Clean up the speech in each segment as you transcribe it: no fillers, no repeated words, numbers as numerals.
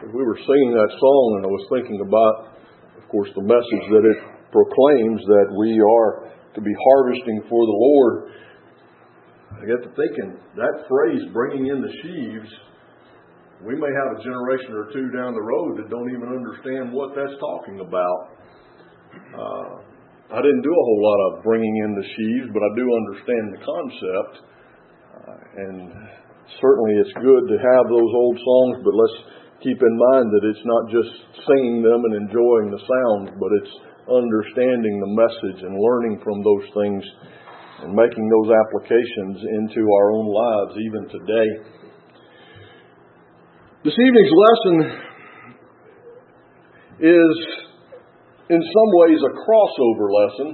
we were singing that song, and I was thinking about, of course, the message that it proclaims, that we are to be harvesting for the Lord. I get to thinking, that phrase, bringing in the sheaves, we may have a generation or two down the road that don't even understand what that's talking about. I didn't do a whole lot of bringing in the sheaves, but I do understand the concept. And certainly it's good to have those old songs, but let's keep in mind that it's not just singing them and enjoying the sound, but it's understanding the message and learning from those things and making those applications into our own lives even today. This evening's lesson is in some ways a crossover lesson.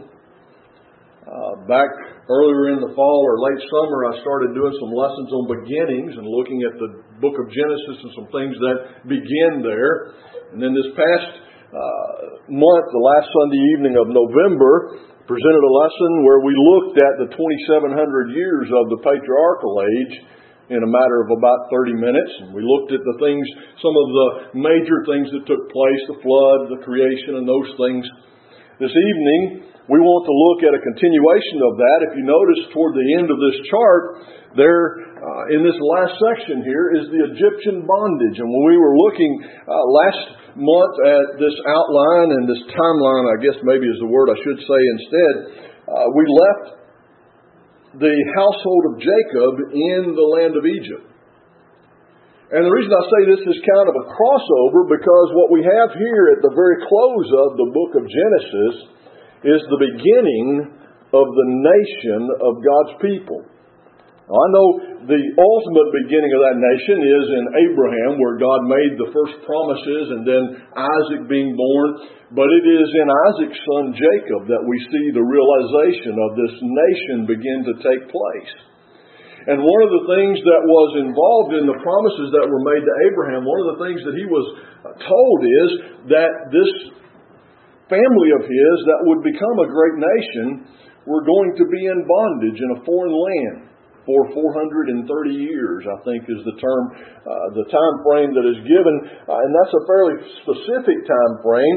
Back earlier in the fall or late summer, I started doing some lessons on beginnings and looking at the book of Genesis and some things that begin there. And then this past month, the last Sunday evening of November, presented a lesson where we looked at the 2,700 years of the patriarchal age in a matter of about 30 minutes. And we looked at the things, some of the major things that took place, the flood, the creation, and those things. This evening, we want to look at a continuation of that. If you notice toward the end of this chart, there in this last section here is the Egyptian bondage. And when we were looking last month at this outline and this timeline, I guess maybe is the word I should say instead, we left the household of Jacob in the land of Egypt. And the reason I say this is kind of a crossover, because what we have here at the very close of the book of Genesis is the beginning of the nation of God's people. Now, I know the ultimate beginning of that nation is in Abraham, where God made the first promises, and then Isaac being born. But it is in Isaac's son Jacob that we see the realization of this nation begin to take place. And one of the things that was involved in the promises that were made to Abraham, one of the things that he was told is that this family of his that would become a great nation were going to be in bondage in a foreign land for 430 years, I think is the term, the time frame that is given. And that's a fairly specific time frame.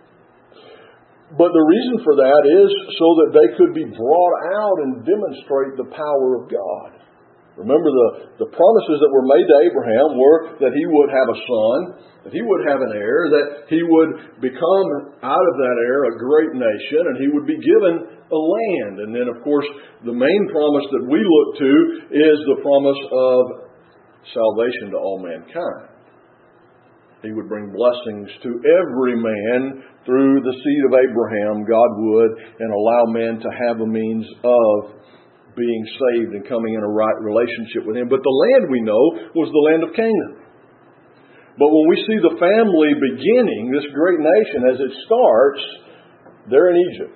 But the reason for that is so that they could be brought out and demonstrate the power of God. Remember, the promises that were made to Abraham were that he would have a son, that he would have an heir, that he would become out of that heir a great nation, and he would be given a land. And then, of course, the main promise that we look to is the promise of salvation to all mankind. He would bring blessings to every man through the seed of Abraham, God would, and allow men to have a means of being saved and coming in a right relationship with Him. But the land we know was the land of Canaan. But when we see the family beginning, this great nation, as it starts, they're in Egypt.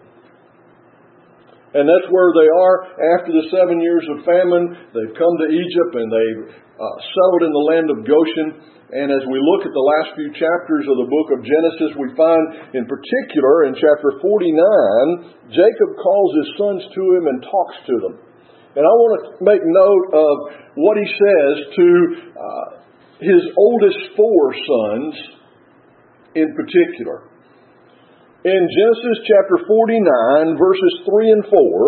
And that's where they are after the 7 years of famine. They've come to Egypt and they've settled in the land of Goshen. And as we look at the last few chapters of the book of Genesis, we find in particular in chapter 49, Jacob calls his sons to him and talks to them. And I want to make note of what he says to his oldest four sons in particular. In Genesis chapter 49, verses 3 and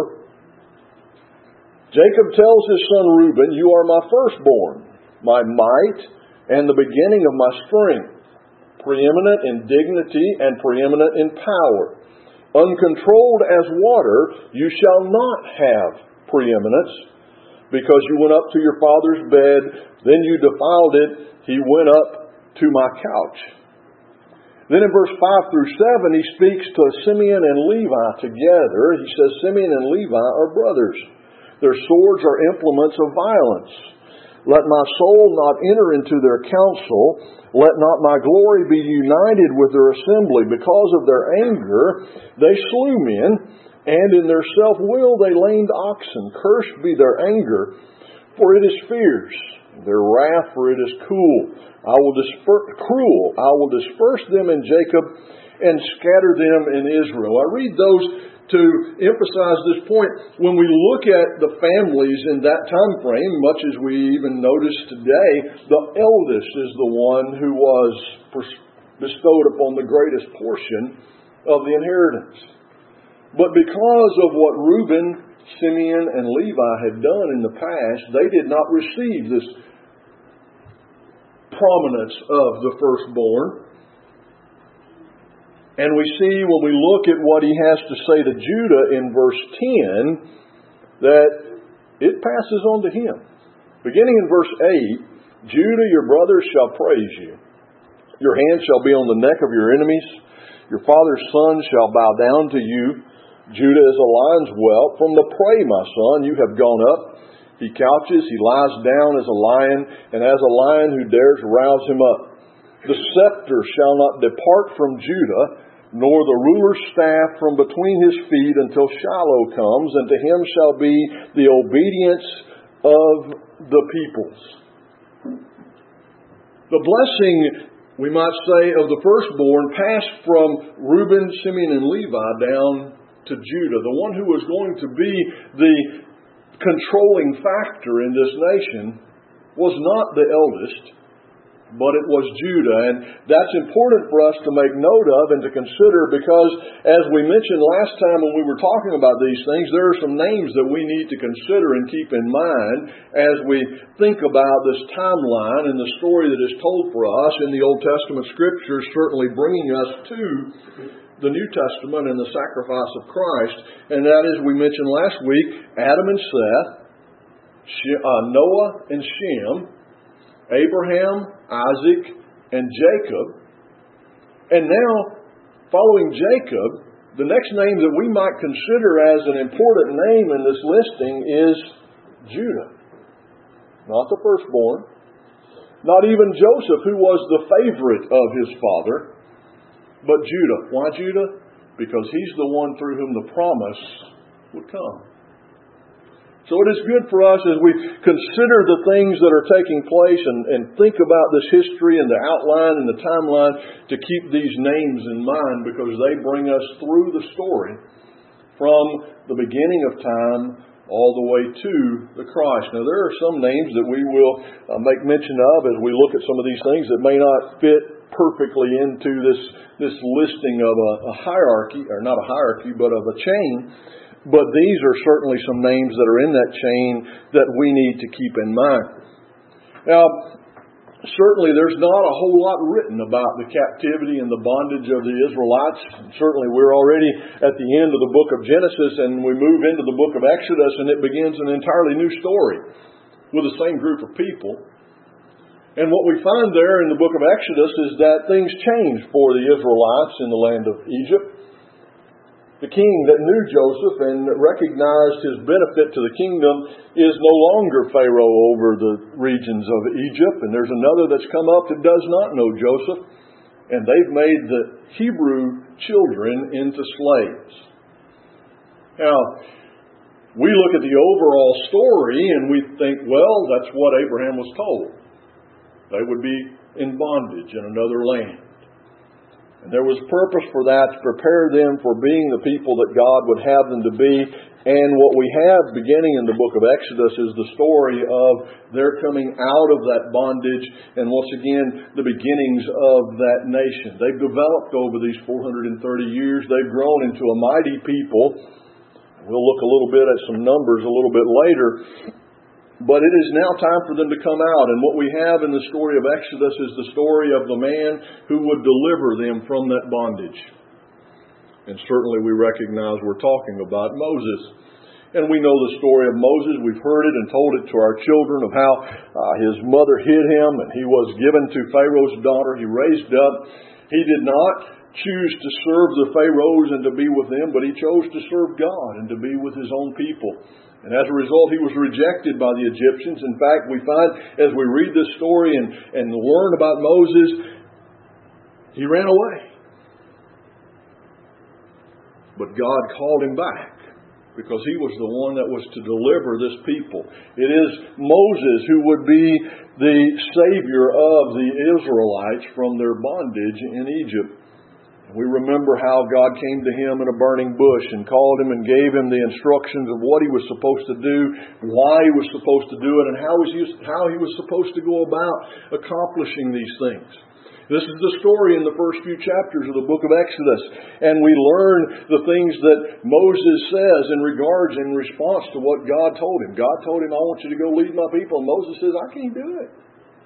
4, Jacob tells his son Reuben, "You are my firstborn, my might, and the beginning of my strength, preeminent in dignity and preeminent in power. Uncontrolled as water, you shall not have preeminence, because you went up to your father's bed, then you defiled it, he went up to my couch." Then in verse 5 through 7, he speaks to Simeon and Levi together. He says, "Simeon and Levi are brothers. Their swords are implements of violence. Let my soul not enter into their counsel. Let not my glory be united with their assembly. Because of their anger they slew men, and in their self-will they lamed oxen. Cursed be their anger, for it is fierce. Their wrath, for it is cruel. I will disperse them in Jacob and scatter them in Israel." I read those to emphasize this point. When we look at the families in that time frame, much as we even notice today, the eldest is the one who was bestowed upon the greatest portion of the inheritance. But because of what Reuben, Simeon, and Levi had done in the past, they did not receive this prominence of the firstborn. And we see when we look at what he has to say to Judah in verse 10, that it passes on to him. Beginning in verse 8, Judah, your brothers shall praise you. Your hand shall be on the neck of your enemies. Your father's sons shall bow down to you. Judah is a lion's whelp. From the prey, my son, you have gone up. He couches, he lies down as a lion, and as a lion who dares rouse him up. The scepter shall not depart from Judah, nor the ruler's staff from between his feet until Shiloh comes, and to him shall be the obedience of the peoples. The blessing, we might say, of the firstborn passed from Reuben, Simeon, and Levi down to Judah, the one who was going to be the controlling factor in this nation was not the eldest, but it was Judah. And that's important for us to make note of and to consider, because as we mentioned last time when we were talking about these things, there are some names that we need to consider and keep in mind as we think about this timeline and the story that is told for us in the Old Testament Scriptures, certainly bringing us to the New Testament and the sacrifice of Christ. And that is, we mentioned last week, Adam and Seth, Noah and Shem, Abraham, Isaac, and Jacob. And now, following Jacob, the next name that we might consider as an important name in this listing is Judah. Not the firstborn. Not even Joseph, who was the favorite of his father. But Judah. Why Judah? Because he's the one through whom the promise would come. So it is good for us as we consider the things that are taking place and think about this history and the outline and the timeline to keep these names in mind, because they bring us through the story from the beginning of time all the way to the Christ. Now there are some names that we will make mention of as we look at some of these things that may not fit perfectly into this listing of a hierarchy, or not a hierarchy, but of a chain. But these are certainly some names that are in that chain that we need to keep in mind. Now, certainly there's not a whole lot written about the captivity and the bondage of the Israelites. Certainly we're already at the end of the book of Genesis, and we move into the book of Exodus, and it begins an entirely new story with the same group of people. And what we find there in the book of Exodus is that things changed for the Israelites in the land of Egypt. The king that knew Joseph and recognized his benefit to the kingdom is no longer Pharaoh over the regions of Egypt. And there's another that's come up that does not know Joseph. And they've made the Hebrew children into slaves. Now, we look at the overall story and we think, well, that's what Abraham was told. They would be in bondage in another land. And there was purpose for that, to prepare them for being the people that God would have them to be. And what we have beginning in the book of Exodus is the story of their coming out of that bondage, and once again, the beginnings of that nation. They've developed over these 430 years. They've grown into a mighty people. We'll look a little bit at some numbers a little bit later. But it is now time for them to come out. And what we have in the story of Exodus is the story of the man who would deliver them from that bondage. And certainly we recognize we're talking about Moses. And we know the story of Moses. We've heard it and told it to our children of how his mother hid him and he was given to Pharaoh's daughter. He raised up. He did not choose to serve the Pharaohs and to be with them, but he chose to serve God and to be with his own people. And as a result, he was rejected by the Egyptians. In fact, we find as we read this story and learn about Moses, he ran away. But God called him back because he was the one that was to deliver this people. It is Moses who would be the Savior of the Israelites from their bondage in Egypt. We remember how God came to him in a burning bush and called him and gave him the instructions of what he was supposed to do, why he was supposed to do it, and how he was supposed to go about accomplishing these things. This is the story in the first few chapters of the book of Exodus. And we learn the things that Moses says in response to what God told him. God told him, I want you to go lead my people. And Moses says, I can't do it.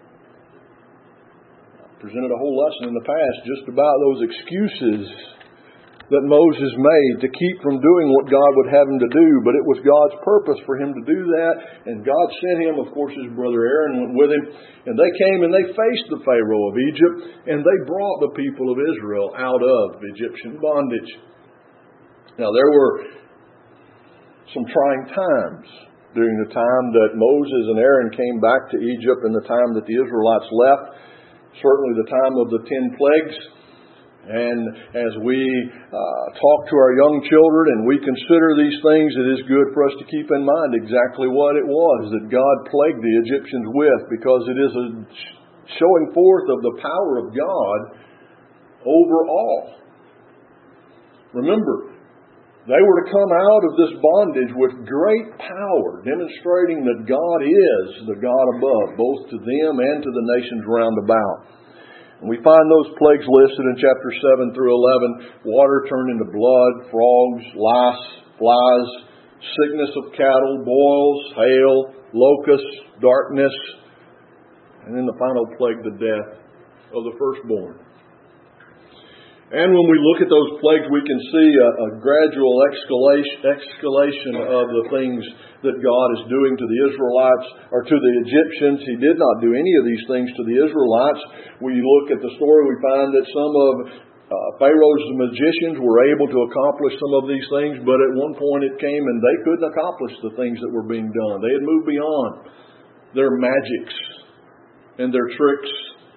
Presented a whole lesson in the past just about those excuses that Moses made to keep from doing what God would have him to do. But it was God's purpose for him to do that. And God sent him, of course, his brother Aaron went with him. And they came and they faced the Pharaoh of Egypt. And they brought the people of Israel out of Egyptian bondage. Now there were some trying times during the time that Moses and Aaron came back to Egypt and the time that the Israelites left. Certainly the time of the 10 plagues. And as we talk to our young children and we consider these things, it is good for us to keep in mind exactly what it was that God plagued the Egyptians with, because it is a showing forth of the power of God over all. Remember, they were to come out of this bondage with great power, demonstrating that God is the God above, both to them and to the nations round about. And we find those plagues listed in chapter 7 through 11. Water turned into blood, frogs, lice, flies, sickness of cattle, boils, hail, locusts, darkness, and then the final plague, the death of the firstborn. And when we look at those plagues, we can see a gradual escalation of the things that God is doing to the Israelites or to the Egyptians. He did not do any of these things to the Israelites. We look at the story, we find that some of Pharaoh's magicians were able to accomplish some of these things, but at one point it came and they couldn't accomplish the things that were being done. They had moved beyond their magics and their tricks.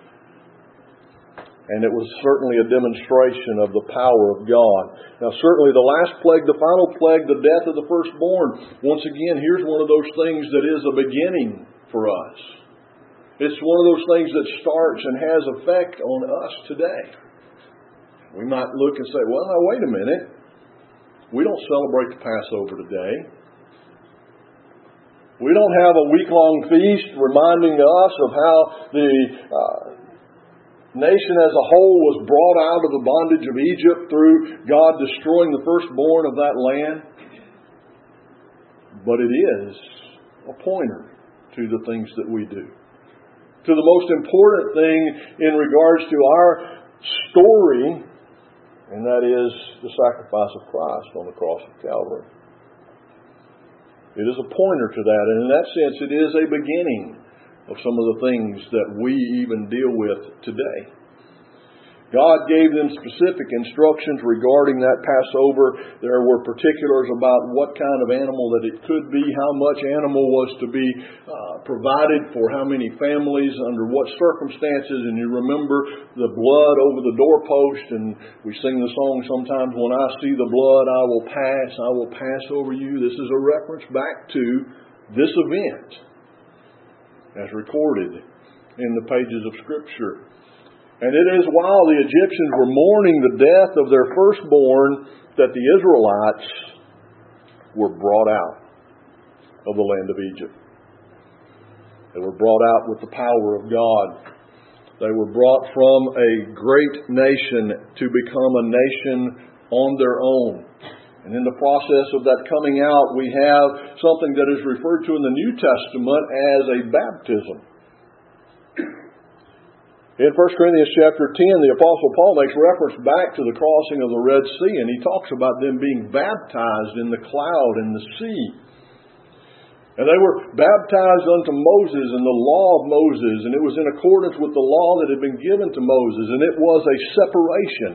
And it was certainly a demonstration of the power of God. Now certainly the last plague, the final plague, the death of the firstborn. Once again, here's one of those things that is a beginning for us. It's one of those things that starts and has effect on us today. We might look and say, well, now wait a minute. We don't celebrate the Passover today. We don't have a week-long feast reminding us of how the nation as a whole was brought out of the bondage of Egypt through God destroying the firstborn of that land. But it is a pointer to the things that we do. To the most important thing in regards to our story, and that is the sacrifice of Christ on the cross of Calvary. It is a pointer to that, and in that sense it is a beginning of some of the things that we even deal with today. God gave them specific instructions regarding that Passover. There were particulars about what kind of animal that it could be, how much animal was to be provided for how many families, under what circumstances. And you remember the blood over the doorpost, and we sing the song sometimes, when I see the blood, I will pass over you. This is a reference back to this event as recorded in the pages of Scripture. And it is while the Egyptians were mourning the death of their firstborn that the Israelites were brought out of the land of Egypt. They were brought out with the power of God. They were brought from a great nation to become a nation on their own. And in the process of that coming out, we have something that is referred to in the New Testament as a baptism. In 1 Corinthians chapter 10, the Apostle Paul makes reference back to the crossing of the Red Sea, and he talks about them being baptized in the cloud and the sea. And they were baptized unto Moses in the law of Moses, and it was in accordance with the law that had been given to Moses, and it was a separation.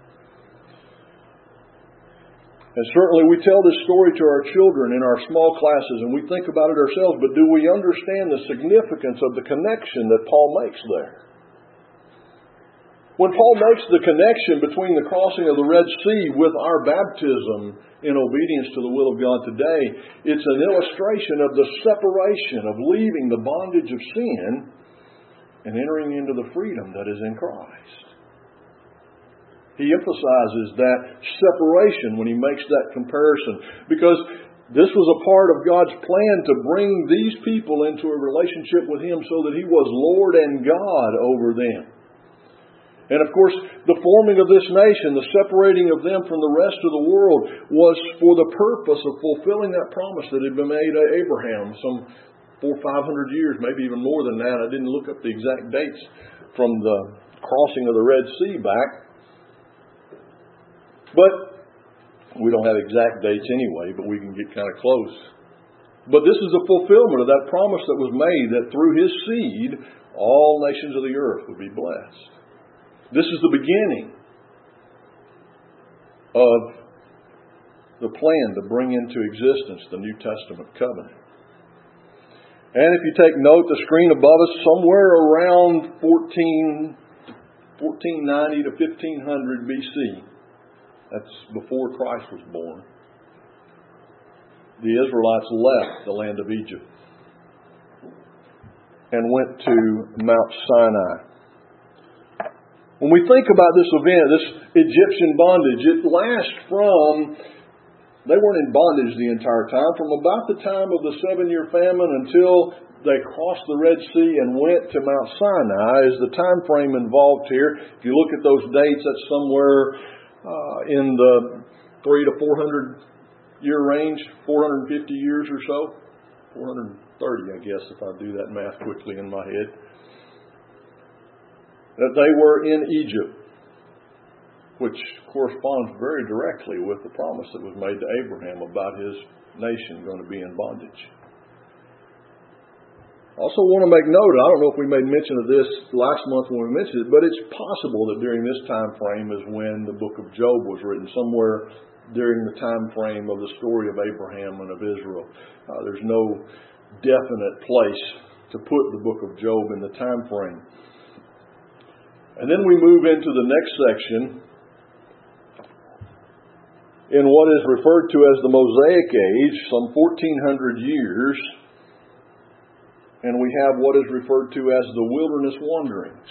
And certainly we tell this story to our children in our small classes, and we think about it ourselves, but do we understand the significance of the connection that Paul makes there? When Paul makes the connection between the crossing of the Red Sea with our baptism in obedience to the will of God today, it's an illustration of the separation of leaving the bondage of sin and entering into the freedom that is in Christ. He emphasizes that separation when he makes that comparison, because this was a part of God's plan to bring these people into a relationship with Him so that He was Lord and God over them. And of course, the forming of this nation, the separating of them from the rest of the world, was for the purpose of fulfilling that promise that had been made to Abraham some 400 or 500 years, maybe even more than that. I didn't look up the exact dates from the crossing of the Red Sea back. But we don't have exact dates anyway, but we can get kind of close. But this is a fulfillment of that promise that was made, that through His seed, all nations of the earth would be blessed. This is the beginning of the plan to bring into existence the New Testament covenant. And if you take note, the screen above us, somewhere around 1490 to 1500 BC, that's before Christ was born, the Israelites left the land of Egypt and went to Mount Sinai. When we think about this event, this Egyptian bondage, it lasts from, they weren't in bondage the entire time, from about the time of the 7-year famine until they crossed the Red Sea and went to Mount Sinai is the time frame involved here. If you look at those dates, that's somewhere in the 300 to 400 year range, 450 years or so. 430, I guess, if I do that math quickly in my head. That they were in Egypt, which corresponds very directly with the promise that was made to Abraham about his nation going to be in bondage. I also want to make note, I don't know if we made mention of this last month when we mentioned it, but it's possible that during this time frame is when the book of Job was written, somewhere during the time frame of the story of Abraham and of Israel. There's no definite place to put the book of Job in the time frame. And then we move into the next section in what is referred to as the Mosaic Age, some 1400 years, and we have what is referred to as the wilderness wanderings.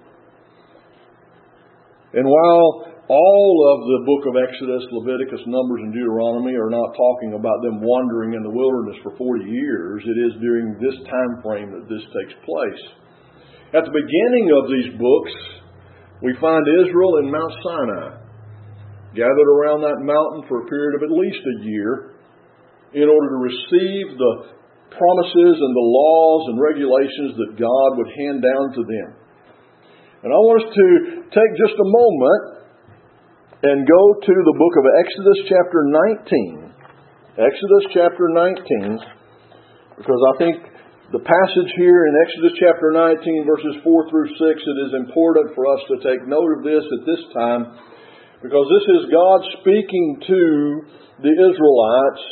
And while all of the book of Exodus, Leviticus, Numbers, and Deuteronomy are not talking about them wandering in the wilderness for 40 years, it is during this time frame that this takes place. At the beginning of these books, we find Israel in Mount Sinai, gathered around that mountain for a period of at least a year in order to receive the promises and the laws and regulations that God would hand down to them. And I want us to take just a moment and go to the book of Exodus chapter 19. Exodus chapter 19, because I think the passage here in Exodus chapter 19, verses 4 through 6, it is important for us to take note of this at this time, because this is God speaking to the Israelites.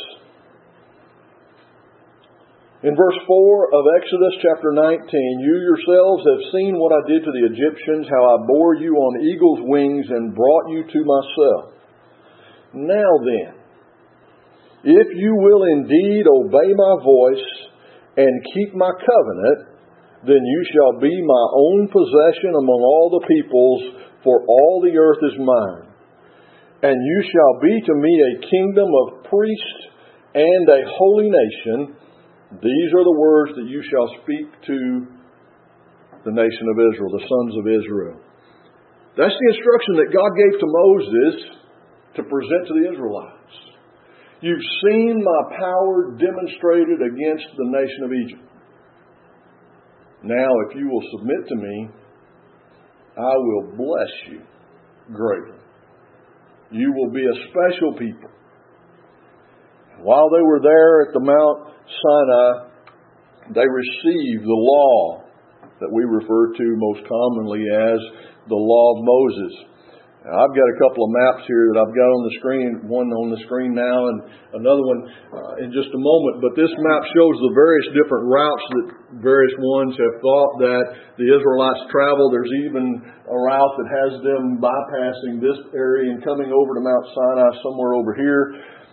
In verse 4 of Exodus chapter 19, you yourselves have seen what I did to the Egyptians, how I bore you on eagle's wings and brought you to myself. Now then, if you will indeed obey my voice and keep my covenant, then you shall be my own possession among all the peoples, for all the earth is mine. And you shall be to me a kingdom of priests and a holy nation. These are the words that you shall speak to the nation of Israel, the sons of Israel. That's the instruction that God gave to Moses to present to the Israelites. You've seen my power demonstrated against the nation of Egypt. Now, if you will submit to me, I will bless you greatly. You will be a special people. While they were there at the Mount Sinai, they received the law that we refer to most commonly as the law of Moses. Now, I've got a couple of maps here that I've got on the screen, one on the screen now and another one in just a moment. But this map shows the various different routes that various ones have thought that the Israelites travel. There's even a route that has them bypassing this area and coming over to Mount Sinai somewhere over here.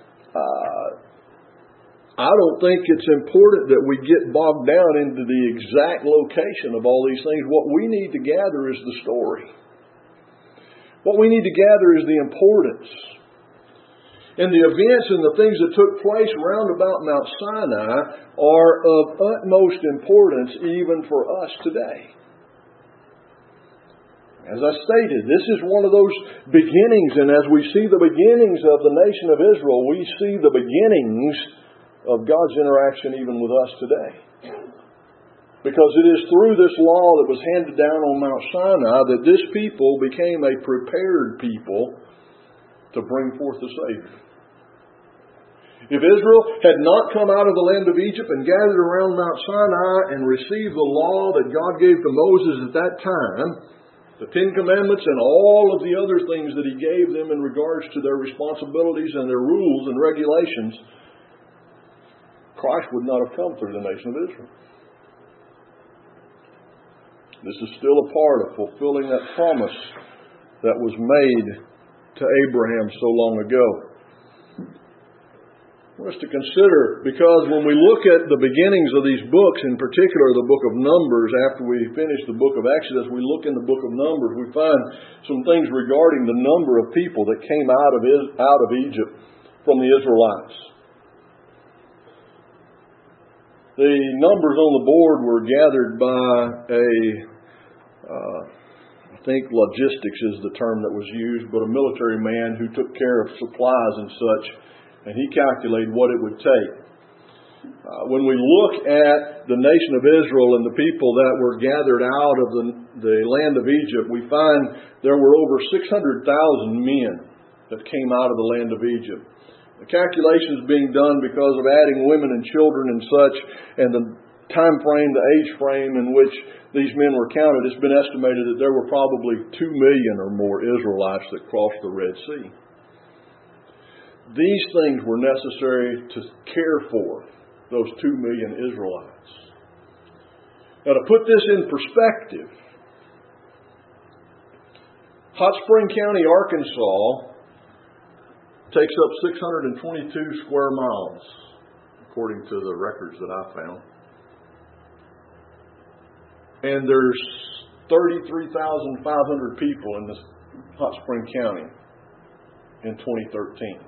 I don't think it's important that we get bogged down into the exact location of all these things. What we need to gather is the story. What we need to gather is the importance. And the events and the things that took place round about Mount Sinai are of utmost importance even for us today. As I stated, this is one of those beginnings, and as we see the beginnings of the nation of Israel, we see the beginnings of God's interaction even with us today. Because it is through this law that was handed down on Mount Sinai that this people became a prepared people to bring forth the Savior. If Israel had not come out of the land of Egypt and gathered around Mount Sinai and received the law that God gave to Moses at that time, the Ten Commandments and all of the other things that He gave them in regards to their responsibilities and their rules and regulations, Christ would not have come through the nation of Israel. This is still a part of fulfilling that promise that was made to Abraham so long ago. For us to consider, because when we look at the beginnings of these books, in particular the book of Numbers, after we finish the book of Exodus, we look in the book of Numbers, we find some things regarding the number of people that came out of Egypt from the Israelites. The numbers on the board were gathered by I think logistics is the term that was used, but a military man who took care of supplies and such. And he calculated what it would take. When we look at the nation of Israel and the people that were gathered out of the land of Egypt, we find there were over 600,000 men that came out of the land of Egypt. The calculations being done because of adding women and children and such, and the time frame, the age frame in which these men were counted, it's been estimated that there were probably 2 million or more Israelites that crossed the Red Sea. These things were necessary to care for those 2 million Israelites. Now, to put this in perspective, Hot Spring County, Arkansas takes up 622 square miles, according to the records that I found. And there's 33,500 people in this Hot Spring County in 2013.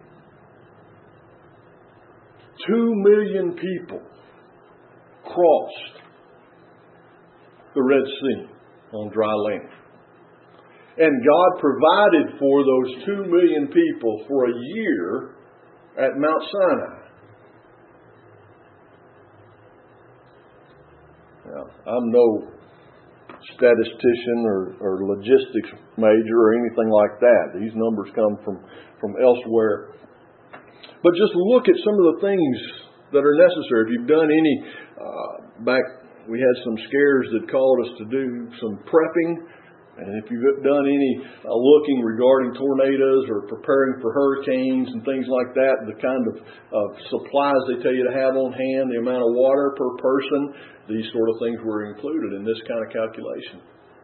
2 million people crossed the Red Sea on dry land. And God provided for those 2 million people for a year at Mount Sinai. Now, I'm no statistician or logistics major or anything like that. These numbers come from elsewhere. But just look at some of the things that are necessary. If you've done any, we had some scares that called us to do some prepping. And if you've done any looking regarding tornadoes or preparing for hurricanes and things like that, the kind of supplies they tell you to have on hand, the amount of water per person, these sort of things were included in this kind of calculation.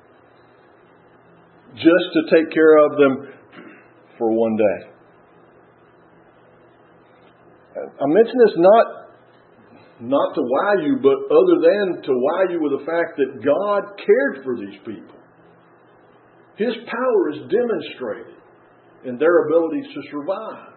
Just to take care of them for one day. I mention this not to wow you, but other than to wow you with the fact that God cared for these people. His power is demonstrated in their abilities to survive.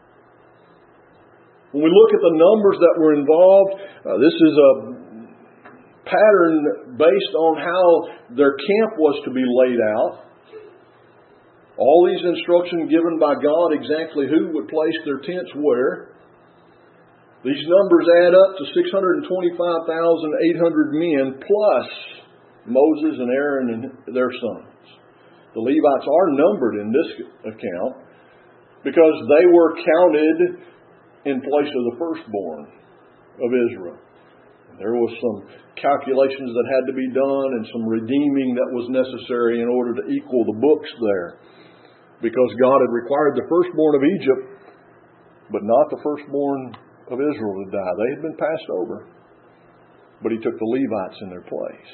When we look at the numbers that were involved, this is a pattern based on how their camp was to be laid out. All these instructions given by God, exactly who would place their tents where. These numbers add up to 625,800 men plus Moses and Aaron and their sons. The Levites are numbered in this account because they were counted in place of the firstborn of Israel. There was some calculations that had to be done and some redeeming that was necessary in order to equal the books there. Because God had required the firstborn of Egypt, but not the firstborn of Israel to die. They had been passed over. But He took the Levites in their place.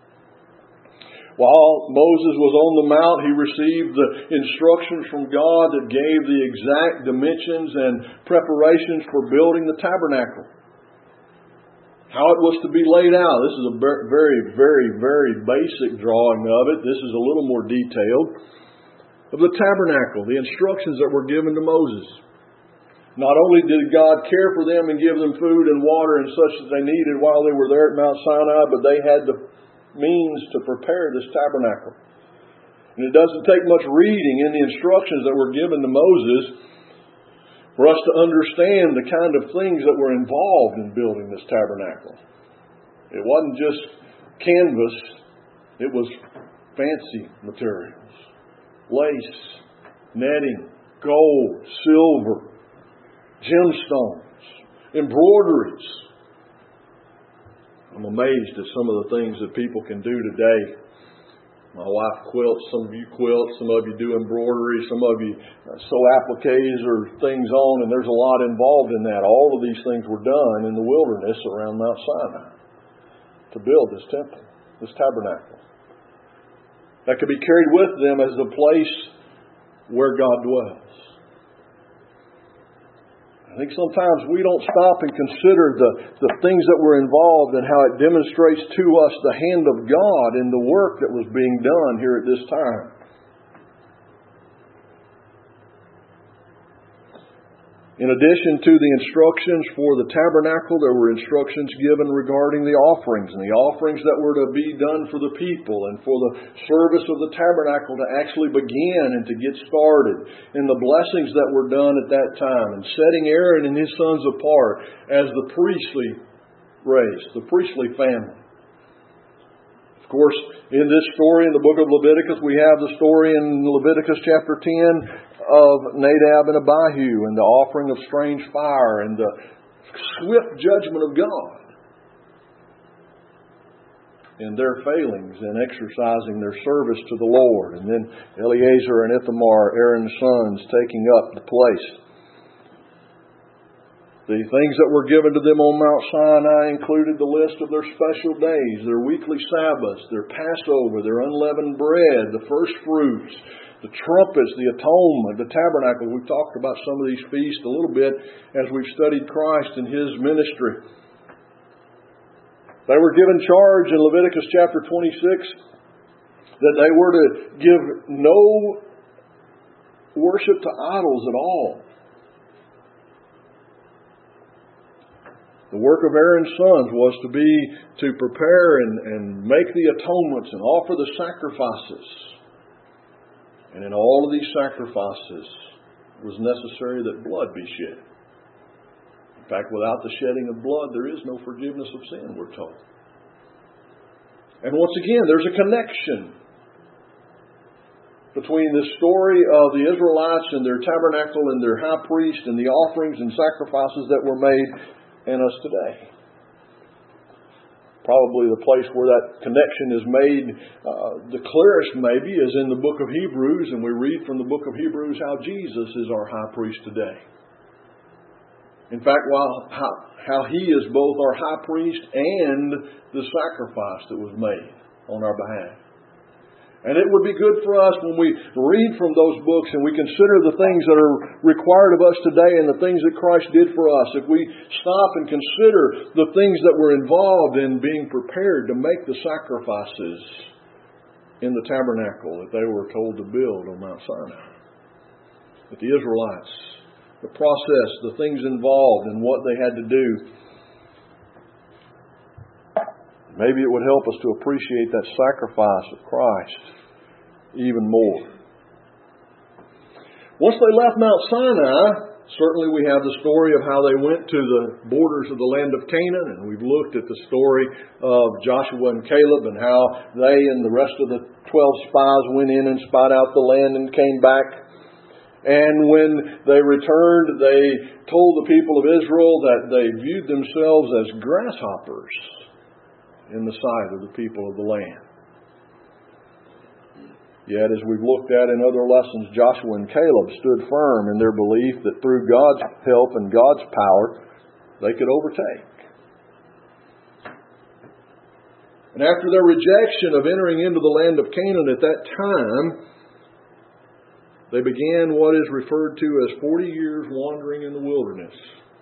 While Moses was on the mount, he received the instructions from God that gave the exact dimensions and preparations for building the tabernacle. How it was to be laid out. This is a very, very, very basic drawing of it. This is a little more detailed. of the tabernacle, the instructions that were given to Moses. Not only did God care for them and give them food and water and such that they needed while they were there at Mount Sinai, but they had the means to prepare this tabernacle. And it doesn't take much reading in the instructions that were given to Moses for us to understand the kind of things that were involved in building this tabernacle. It wasn't just canvas, it was fancy materials. Lace, netting, gold, silver, gemstones, embroideries. I'm amazed at some of the things that people can do today. My wife quilts, some of you quilt, some of you do embroidery, some of you sew appliques or things on, and there's a lot involved in that. All of these things were done in the wilderness around Mount Sinai to build this temple, this tabernacle. That could be carried with them as the place where God dwells. I think sometimes we don't stop and consider the things that were involved and how it demonstrates to us the hand of God in the work that was being done here at this time. In addition to the instructions for the tabernacle, there were instructions given regarding the offerings and the offerings that were to be done for the people and for the service of the tabernacle to actually begin and to get started, and the blessings that were done at that time, and setting Aaron and his sons apart as the priestly race, the priestly family. Of course, in this story in the book of Leviticus, we have the story in Leviticus chapter 10 of Nadab and Abihu and the offering of strange fire and the swift judgment of God in their failings in exercising their service to the Lord. And then Eleazar and Ithamar, Aaron's sons, taking up the place. The things that were given to them on Mount Sinai included the list of their special days, their weekly Sabbaths, their Passover, their unleavened bread, the first fruits, the trumpets, the atonement, the tabernacle. We've talked about some of these feasts a little bit as we've studied Christ and His ministry. They were given charge in Leviticus chapter 26 that they were to give no worship to idols at all. The work of Aaron's sons was to prepare and make the atonements and offer the sacrifices. And in all of these sacrifices, it was necessary that blood be shed. In fact, without the shedding of blood, there is no forgiveness of sin, we're told. And once again, there's a connection between the story of the Israelites and their tabernacle and their high priest and the offerings and sacrifices that were made and us today. Probably the place where that connection is made the clearest maybe is in the book of Hebrews, and we read from the book of Hebrews how Jesus is our high priest today. In fact, how He is both our high priest and the sacrifice that was made on our behalf. And it would be good for us when we read from those books and we consider the things that are required of us today and the things that Christ did for us. If we stop and consider the things that were involved in being prepared to make the sacrifices in the tabernacle that they were told to build on Mount Sinai. That the Israelites, the process, the things involved and what they had to do. Maybe it would help us to appreciate that sacrifice of Christ even more. Once they left Mount Sinai, certainly we have the story of how they went to the borders of the land of Canaan, and we've looked at the story of Joshua and Caleb and how they and the rest of the 12 spies went in and spied out the land and came back. And when they returned, they told the people of Israel that they viewed themselves as grasshoppers in the sight of the people of the land. Yet, as we've looked at in other lessons, Joshua and Caleb stood firm in their belief that through God's help and God's power, they could overtake. And after their rejection of entering into the land of Canaan at that time, they began what is referred to as 40 years wandering in the wilderness.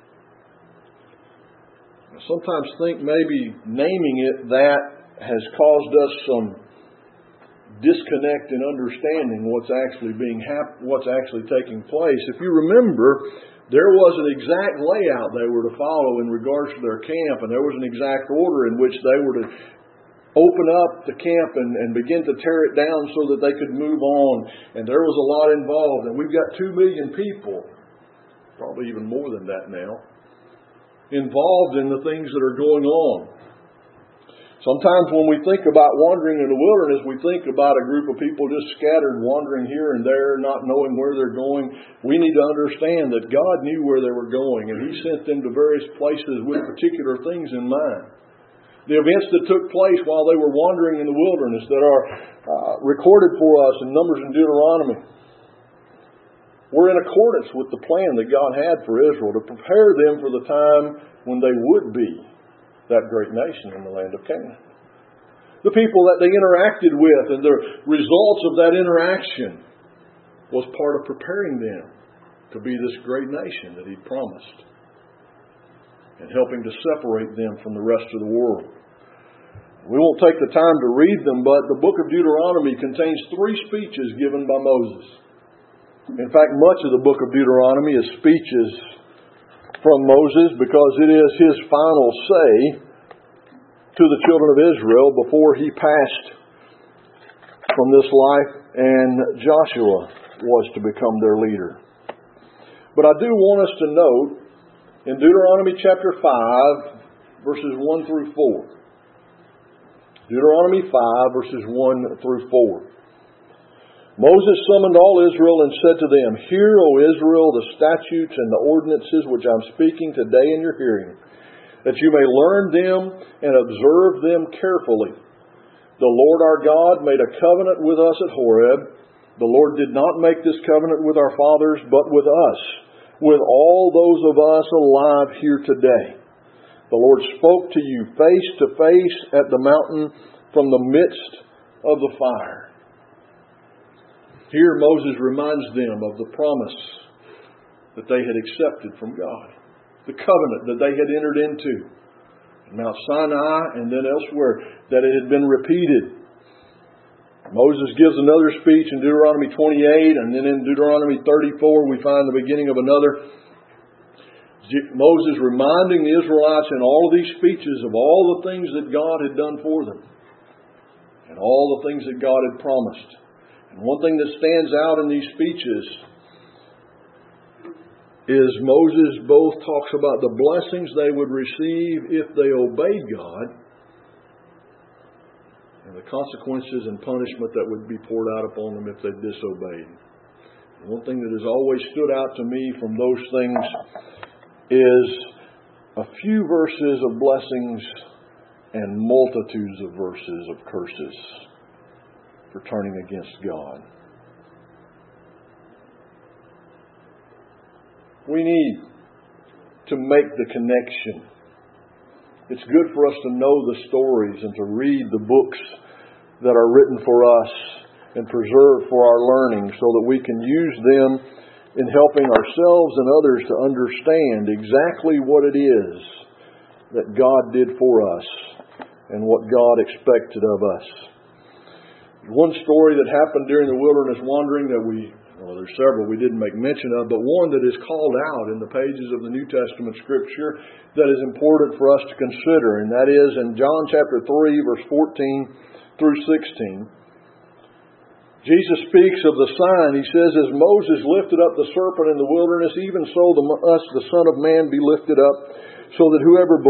I sometimes think maybe naming it that has caused us some disconnect in understanding what's actually taking place. If you remember, there was an exact layout they were to follow in regards to their camp, and there was an exact order in which they were to open up the camp and begin to tear it down so that they could move on. And there was a lot involved. And we've got 2 million people, probably even more than that now, involved in the things that are going on. Sometimes when we think about wandering in the wilderness, we think about a group of people just scattered, wandering here and there, not knowing where they're going. We need to understand that God knew where they were going, and He sent them to various places with particular things in mind. The events that took place while they were wandering in the wilderness that are recorded for us in Numbers and Deuteronomy were in accordance with the plan that God had for Israel to prepare them for the time when they would be that great nation in the land of Canaan. The people that they interacted with and the results of that interaction was part of preparing them to be this great nation that He promised and helping to separate them from the rest of the world. We won't take the time to read them, but the book of Deuteronomy contains 3 speeches given by Moses. In fact, much of the book of Deuteronomy is speeches from Moses because it is his final say to the children of Israel before he passed from this life and Joshua was to become their leader. But I do want us to note in Deuteronomy chapter 5, verses 1 through 4. Deuteronomy 5, verses 1 through 4. Moses summoned all Israel and said to them, "Hear, O Israel, the statutes and the ordinances which I am speaking today in your hearing, that you may learn them and observe them carefully. The Lord our God made a covenant with us at Horeb. The Lord did not make this covenant with our fathers, but with us, with all those of us alive here today. The Lord spoke to you face to face at the mountain from the midst of the fire." Here Moses reminds them of the promise that they had accepted from God, the covenant that they had entered into Mount Sinai and then elsewhere, that it had been repeated. Moses gives another speech in Deuteronomy 28, and then in Deuteronomy 34 we find the beginning of another. Moses reminding the Israelites in all of these speeches of all the things that God had done for them and all the things that God had promised. And one thing that stands out in these speeches is Moses both talks about the blessings they would receive if they obeyed God and the consequences and punishment that would be poured out upon them if they disobeyed. And one thing that has always stood out to me from those things is a few verses of blessings and multitudes of verses of curses for turning against God. We need to make the connection. It's good for us to know the stories and to read the books that are written for us and preserved for our learning so that we can use them in helping ourselves and others to understand exactly what it is that God did for us and what God expected of us. One story that happened during the wilderness wandering that there's several we didn't make mention of, but one that is called out in the pages of the New Testament Scripture that is important for us to consider, and that is in John chapter 3, verse 14 through 16. Jesus speaks of the sign. He says, "As Moses lifted up the serpent in the wilderness, even so must the Son of Man be lifted up, so that whoever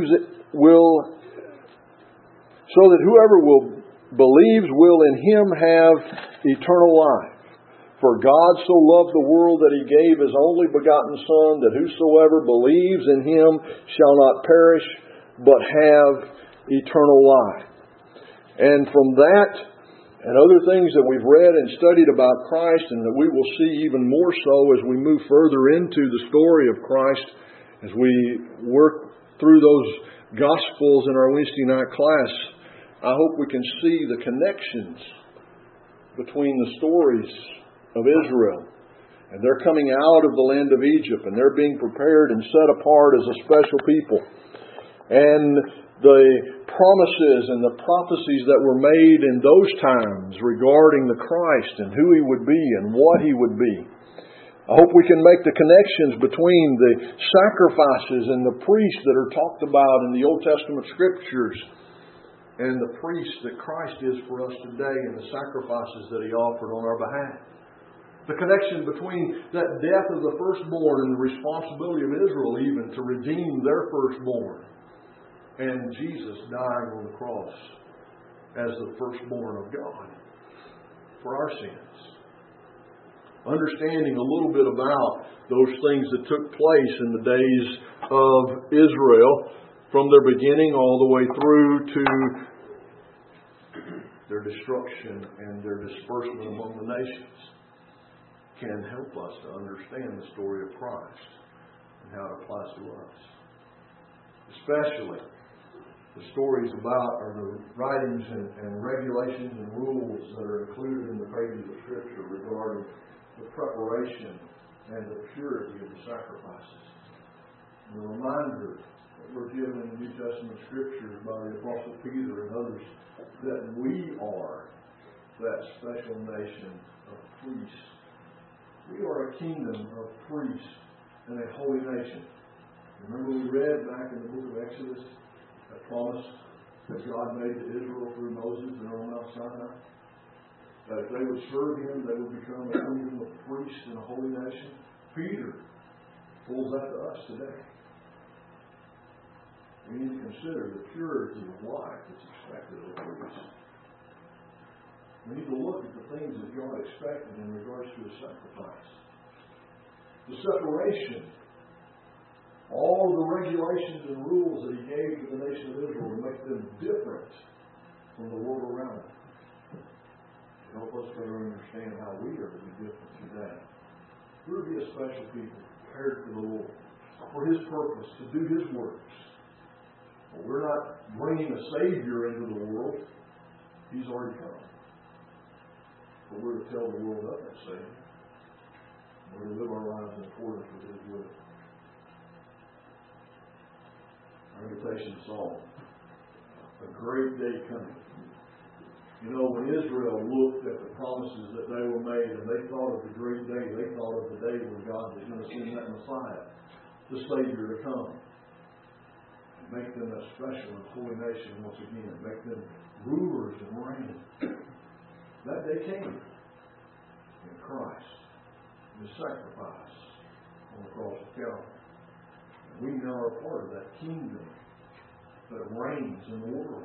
believes will in Him have eternal life. For God so loved the world that He gave His only begotten Son, that whosoever believes in Him shall not perish, but have eternal life." And from that and other things that we've read and studied about Christ, and that we will see even more so as we move further into the story of Christ, as we work through those Gospels in our Wednesday night class, I hope we can see the connections between the stories of Israel. And they're coming out of the land of Egypt, and they're being prepared and set apart as a special people. And the promises and the prophecies that were made in those times regarding the Christ and who He would be and what He would be. I hope we can make the connections between the sacrifices and the priests that are talked about in the Old Testament Scriptures and the priest that Christ is for us today and the sacrifices that He offered on our behalf. The connection between that death of the firstborn and the responsibility of Israel even to redeem their firstborn and Jesus dying on the cross as the firstborn of God for our sins. Understanding a little bit about those things that took place in the days of Israel from their beginning all the way through to their destruction and their disbursement among the nations can help us to understand the story of Christ and how it applies to us. Especially the stories about or the writings and regulations and rules that are included in the pages of Scripture regarding the preparation and the purity of the sacrifices. And the reminder that we're given in the New Testament Scriptures by the Apostle Peter and others that we are that special nation of priests. We are a kingdom of priests and a holy nation. Remember we read back in the book of Exodus that promise that God made to Israel through Moses and on Mount Sinai? That if they would serve Him, they would become a kingdom of priests and a holy nation. Peter pulls that to us today. We need to consider the purity of life that's expected of a priest. We need to look at the things that God expected in regards to His sacrifice. The separation. All the regulations and rules that He gave to the nation of Israel to make them different from the world around them. To help us better understand how we are to be different today. We're to be a special people, prepared for the Lord, for His purpose, to do His works. Well, we're not bringing a Savior into the world. He's already come. But we're to tell the world of that Savior. We're to live our lives in accordance with His will. Our invitation song, a great day coming. You know, when Israel looked at the promises that they were made and they thought of the great day, they thought of the day when God was going to send that Messiah, the Savior, to come and make them a special and holy nation once again, make them rulers and reign. That day came in Christ, in His sacrifice on the cross of Calvary. We now are part of that kingdom that reigns in the world.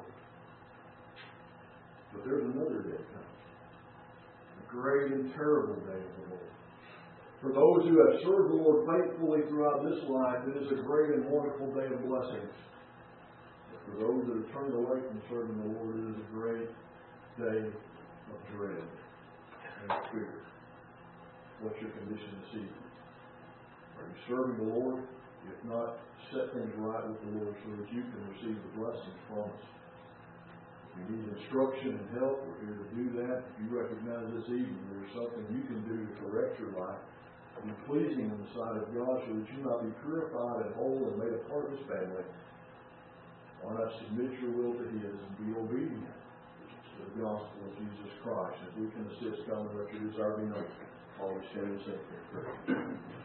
But there's another day coming. A great and terrible day of the Lord. For those who have served the Lord faithfully throughout this life, it is a great and wonderful day of blessings. But for those that have turned away from serving the Lord, it is a great day of dread and fear. What's your condition this evening? Are you serving the Lord? If not, set things right with the Lord so that you can receive the blessings promised. If you need instruction and help, we're here to do that. If you recognize this evening there's something you can do to correct your life, be pleasing in the sight of God so that you might be purified and whole and made a part of His family, why not submit your will to His and be obedient to the gospel of Jesus Christ? If we can assist, come and let your desire be known. Always stand and sing for prayer.